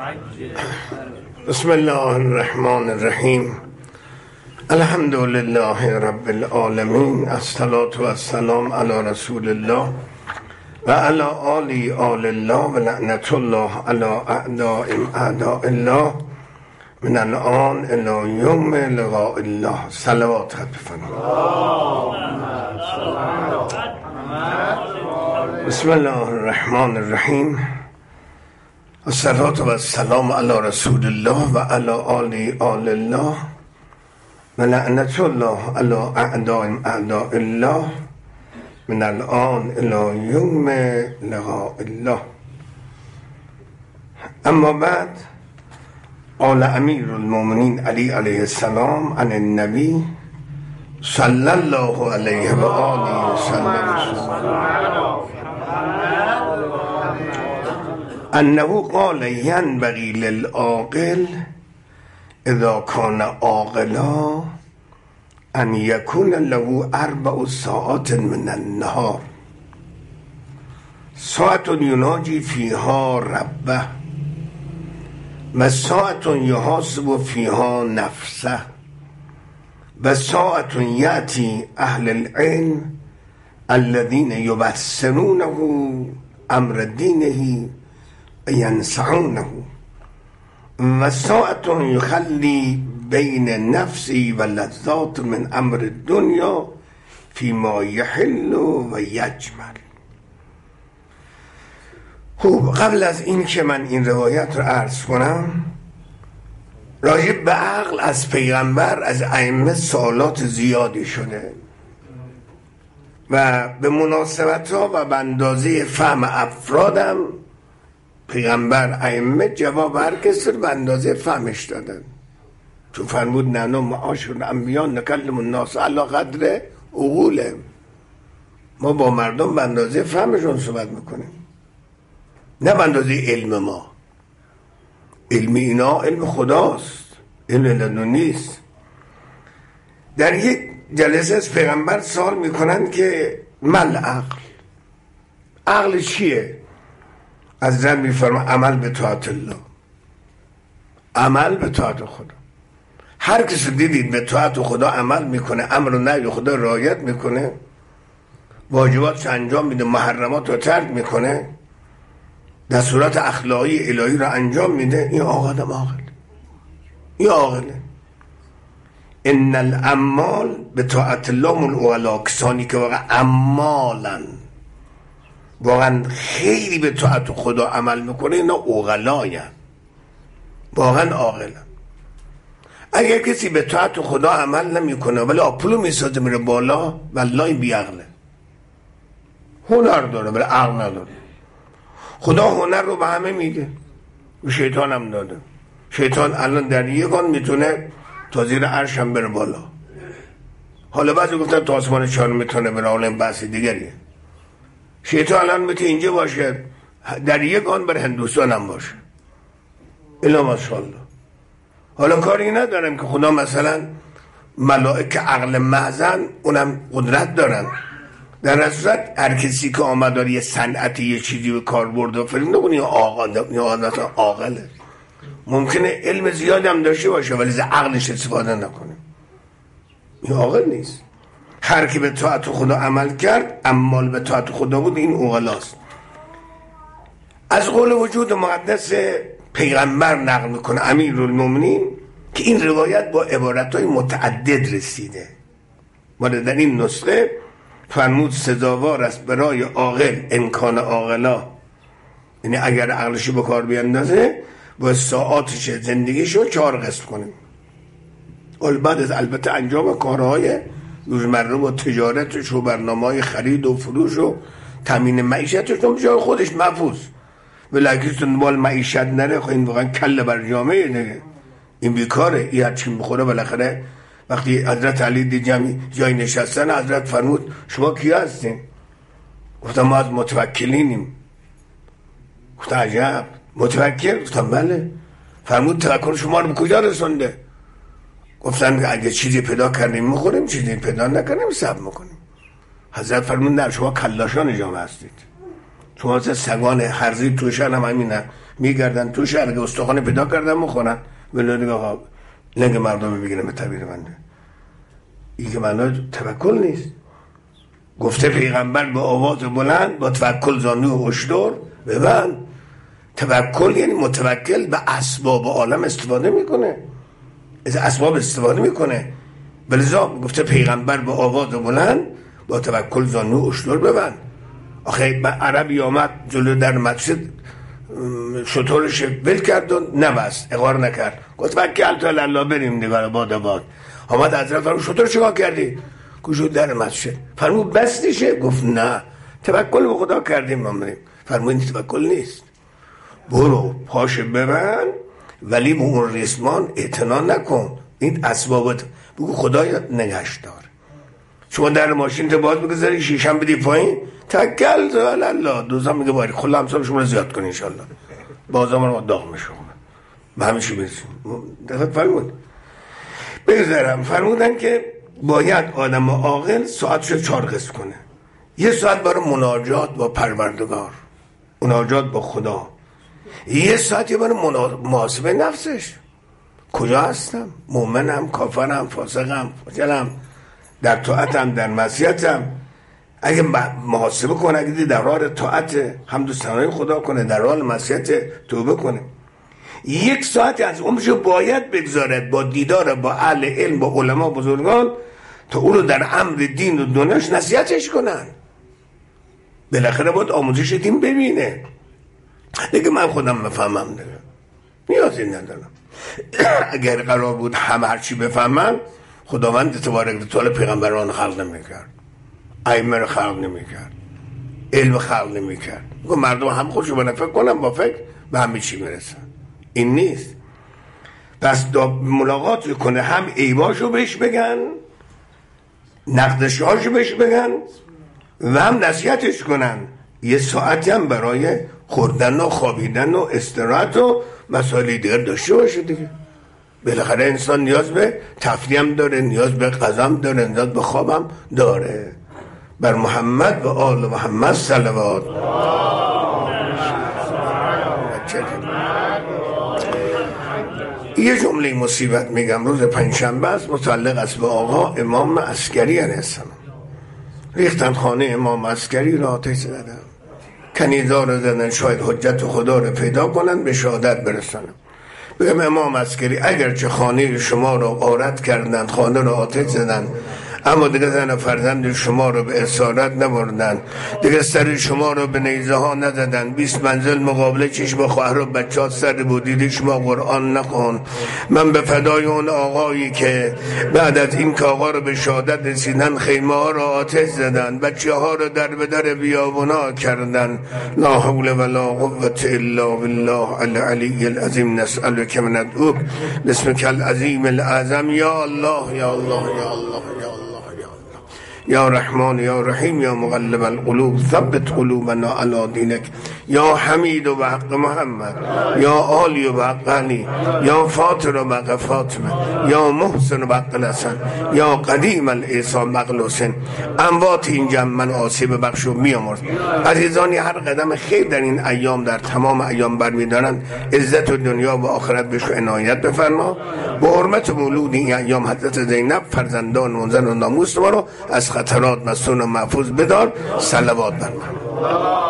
بسم الله الرحمن الرحیم. الحمد لله رب العالمین. الصلاة و السلام علی رسول الله و علی آل الله و لعنت الله علی اعداء الله من الان الی یوم لقاء الله. صلوات بفرمایید. بسم الله الرحمن الرحیم. الصلاة و السلام علی رسول الله و علی آل الله و لعنت الله علی اعداء الله من الان الی یوم لقاء الله. اما بعد، قال امیر المؤمنین علی علیه السلام عن النبی صلی الله علیه و آله و سلم انه قال ینبغی للعاقل اذا کان عاقلا ان یکون له 4 ساعات من النهار، ساعت یناجی فیها ربه و ساعت یحاسب فیها نفسه و ساعت یأتی اهل العلم الذین یبصرونه امر دینه ینصحونه و ساعت یخلی بین نفسی و لذات من امر الدنیا فیما یحل و یجمل. خوب، قبل از این که من این روایت رو عرض کنم، راجع به عقل از پیغمبر، از ائمه سوالات زیادی شده و به مناسبت ها و به اندازه فهم افرادم پیغمبر ائمه جواب هر کسی رو به اندازه فهمش دادن. چون فرمود نحن معاشر الانبیاء نکلم الناس علی قدر عقولهم، ما با مردم به اندازه فهمشون صحبت میکنیم، نه به اندازه علم ما. علم اینا علم خداست، علم لدنی نیست. در یک جلسه از پیغمبر سوال میکنن که مل عقل چیه؟ از زن میفرما عمل به طاعت الله، عمل به طاعت خدا. هر کسی دیدید به طاعت خدا عمل میکنه، امر و نهی خدا رعایت میکنه، واجباتش انجام میده، محرمات رو ترک میکنه، دستورات اخلاقی الهی رو انجام میده، این عاقله. این عاقله. ان الامال به طاعت الله من اولا، کسانی که واقعا عمالن، واقعا خیلی به طاعت خدا عمل میکنه، اینا عقلاین، واقعا عاقلن. اگر کسی به طاعت خدا عمل نمیکنه ولی آپولو میسازه میره بالا، والله این بیعقله. هنر داره ولی عقل نداره. خدا هنر رو به همه میده، و شیطان هم داده. شیطان الان در یکان میتونه تا زیر عرش هم بره بالا. حالا بعضی گفتن تا آسمان 4 میتونه بره، حالا این بحث دیگریه. شیطان الان میتونه اینجا باشه، در یک آن بر هندوستان هم باشه. الا ماشاءالله. حالا کاری ندارم که خدا مثلا ملائکه عقل محضن اونم قدرت دارن. در صورت هر کسی که آمد داره یه صنعتی یه چیزی به کار برده فریم نکنه یا عاقله. ممکنه علم زیادی هم داشته باشه ولی عقلش استفاده نکنه، این عاقل نیست. هر کی به طاعت خدا عمل کرد، عمال به طاعت خدا بود، این عقلاست. از قول وجود مقدس پیغمبر نقل میکنه امیرالمومنین که این روایت با عبارتهای متعدد رسیده. ولی در این نسخه فرمود سزاوار است برای عاقل امکان عاقلا، یعنی اگر عقلشو به کار بیندازه با ساعاتش زندگیشو 4 قسم کنه. بعد از البته انجام کارهای روزمره و تجارتش و برنامه‌های خرید و فروش و تامین معیشتش رو جای خودش محفوظ. ولی دنبال معیشت نره، خب این واقعا کله بر جامعه دیگه، این بیکاره. این هر چی بخوره بالاخره. وقتی حضرت علی دید جای نشستن، حضرت فرمود شما کی هستین؟ گفتم ما از متوکلینیم. گفتم عجب، متوکل؟ گفتم بله. فرمود توکل شما رو به کجا رسونده؟ گفتن اگه چیزی پیدا کردیم میخوریم، چیزی پیدا نکردیم صبر میکنیم. حضرت فرمود نه، شما کلاشان جامعه هستید، شما سگان هرزی توشن هم همینه، میگردن تو شهر که استخوان پیدا کردن میخورن ولی دیگه آقا لنگ مردم بگیرن به تعبیر من. این که معنی توکل نیست. گفته پیغمبر به آواز بلند با توکل زانو و هشدار ببند. توکل یعنی متوکل به اسباب عالم استفاده میکنه، از اسباب استفاده میکنه. بلذا گفته پیغمبر به آواز بلند با توکل زانو و هشدار ببند. آخه عربی آمد جلو در مسجد شطورش ول کرد و نبست، اقرار نکرد، گفت توکل تو الله بریم دیگه باد. آمد حضرت فرمود شطور چیکار کردی؟ گوشو در مسجد. فرمود بستیشه؟ گفت نه توکل به خدا کردیم ما بریم. فرمود این توکل نیست، برو پاش ببند ولی به اون ریسمان اعتنا نکن، این اسبابت بگو خدای نگهش دار. شما در ماشین تو باز بگذاری شیشم بدی پایین توکل تو الله، دوزا میگه باید خلا همسال شما رو زیاد کن انشالله بازم رو داغ میشون به همیشه برسیم. دفت فرمود بگذارم فرمودن که باید آدم عاقل ساعتشو 4 قسم کنه. یه ساعت برای مناجات با پروردگار، مناجات با خدا. یه ساعتی برای محاسبه نفسش، کجا هستم، مؤمنم، کافرم، فاسقم، فاجرم، در طاعتم، در معصیتم. اگه محاسبه کنه، اگه در حال طاعت حمد و ثنای خدا کنه، در حال معصیت توبه کنه. 1 ساعت از عمرشو باید بگذارد با دیدار با اهل علم، با علما بزرگان، تا او رو در امر دین و دنیاش نصیحتش کنن. بالاخره باید آموزش دین ببینه. دیگه من خودم بفهمم دیگه نیازی ندارم. اگر قرار بود همه هرچی بفهمم، خداوند تبارک و تعالی پیغمبران خلق نمیکرد، ائمه رو خلق نمیکرد، علم خلق نمیکرد. مردم هم خودشو بنفع کنن، با فکر به همه چی میرسن. این نیست. پس ملاقات کنه، هم عیباشو بهش بگن، نقدشاشو بهش بگن و هم نصیحتش کنن. 1 ساعتی هم برای خوردن و خوابیدن و استراحت و مسائل دیگر داشته باشه دیگه. بالاخره انسان نیاز به تفریح هم داره، نیاز به غذا هم داره، نیاز به خواب هم داره. بر محمد و آل محمد صلوات. یه جمله مصیبت میگم، روز پنجشنبه است، متعلق است به آقا امام عسکری علیه السلام. ریختن خانه امام عسکری را آتش زدن، کنیزا رو زدن، شاید حجت خدا رو پیدا کنن، به شهادت برسنن. بگم امام عسکری اگرچه خانه شما رو غارت کردن، خانه رو آتش زدن، اما دیگه زن و فرزند شما رو به اسارت نبردن، دیگه سر شما رو به نیزه ها نزدن. 20 منزل مقابل چشم خواهر و بچه‌ها سر بودید، شما قرآن نخون. من به فدای اون آقایی که بعد از این که آقا رو به شهادت رسیدن، خیمه ها رو آتش زدن، بچه ها رو در به در بیابونا کردن. لا حول ولا قوة الا بالله العلی العظیم. نسألک و ندعوک باسمک العظیم الاعظم. یا الله یا الله یا الله یا الله یا رحمان یا رحیم یا مقلب القلوب ثبت قلوبنا علی دینک. یا حمید و حق محمد، یا عالی و حق علی، یا فاطر و حق فاطمه، یا محسن و حق الحسن، یا قدیم العیسا مقلوسن. اموات این جمع من آسیب بخش و میامرد. عزیزانی هر قدم خیر در این ایام، در تمام ایام برمیدارند. عزت و دنیا و آخرت بهش عنایت بفرما. به حرمت مولود این ایام حضرت زینب فرزندان منزل و ناموس ما رو از خطرات مسون و محفوظ بدار. صلوات بر محمد.